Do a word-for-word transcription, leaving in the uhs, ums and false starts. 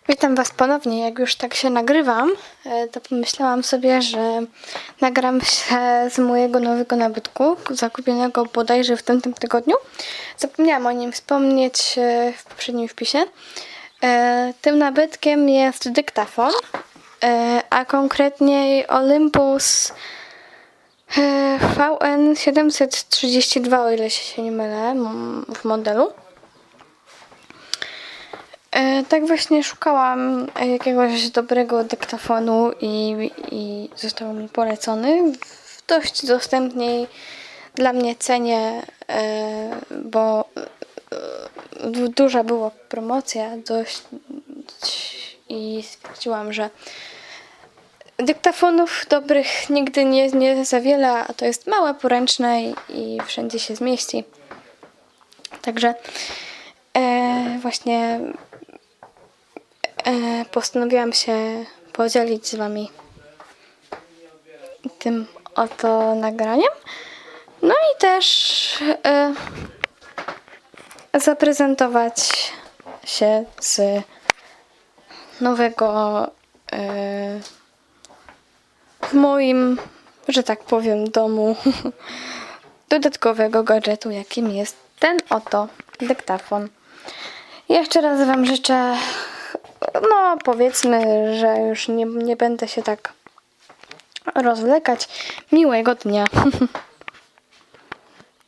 Witam Was ponownie. Jak już tak się nagrywam, to pomyślałam sobie, że nagram się z mojego nowego nabytku, zakupionego bodajże w tamtym tygodniu. Zapomniałam o nim wspomnieć w poprzednim wpisie. Tym nabytkiem jest dyktafon, a konkretniej Olympus V N siedemset trzydzieści dwa, o ile się nie mylę, w modelu. Tak właśnie szukałam jakiegoś dobrego dyktafonu i, i został mi polecony w dość dostępnej dla mnie cenie, bo duża była promocja dość i stwierdziłam, że dyktafonów dobrych nigdy nie, nie za wiele, a to jest małe, poręczne i, i wszędzie się zmieści. Także e, właśnie e, postanowiłam się podzielić z Wami tym oto nagraniem. No i też e, zaprezentować się z nowego e, w moim, że tak powiem, domu dodatkowego gadżetu, jakim jest ten oto dyktafon. Jeszcze raz Wam życzę, no powiedzmy, że już nie, nie będę się tak rozwlekać, miłego dnia.